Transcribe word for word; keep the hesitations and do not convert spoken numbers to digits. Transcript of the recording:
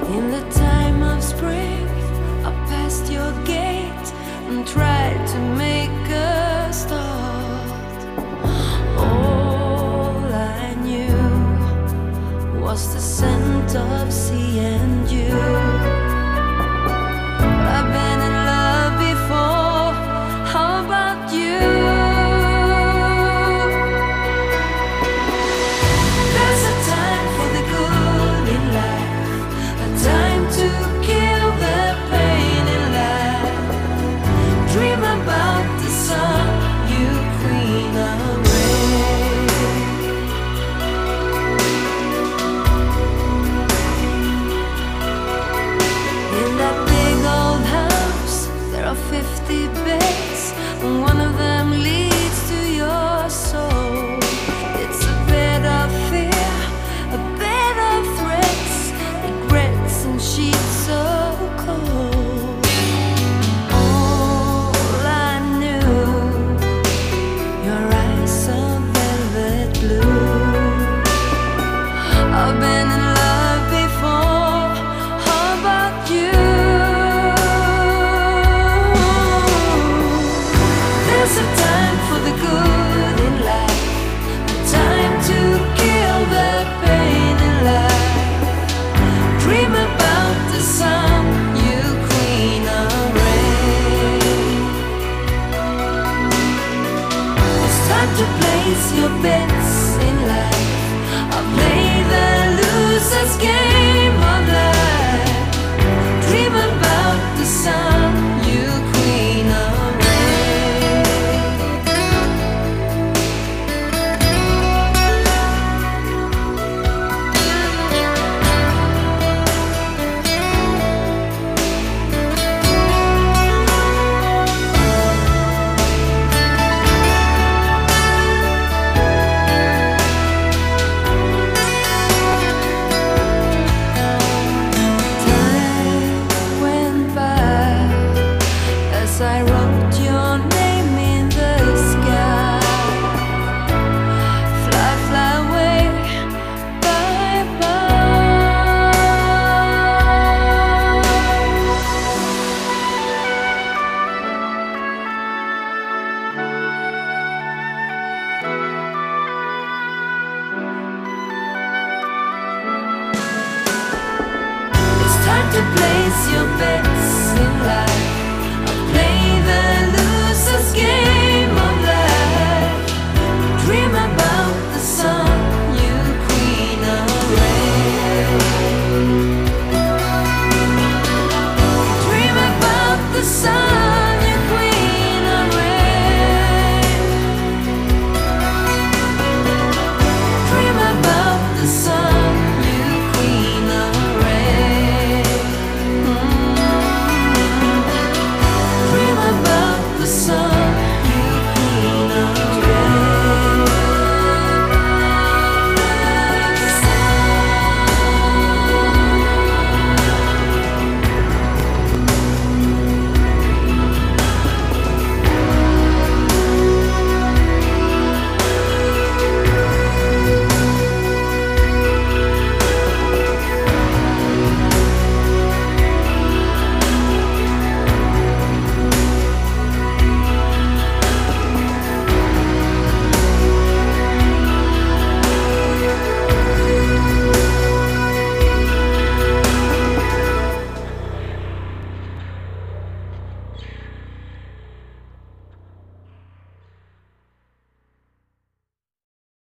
In the time of spring, I passed your gate and tried to make a start. All I knew was the scent of sea and you. I've been in love before, how about you? There's a time for the good in life, a time to kill the pain in life. Dream about the sun, you queen of rain. In that big old house, there are fifty beds, and one of them leads to your soul. It's a bed of fear, a bed of threats, regrets and sheets so cold. All I knew, your eyes are velvet blue. I've been in love before, how about you? There's a time for the good in life, a time to kill the pain in life. Dream about the sun, you queen of rain. It's time to place your bets in life. I'll play the loser's game of life. Dream about the sun, you queen of rain. Time went by as I wrote your name in the sky. Fly, fly away, bye bye. It's time to place your bets in life.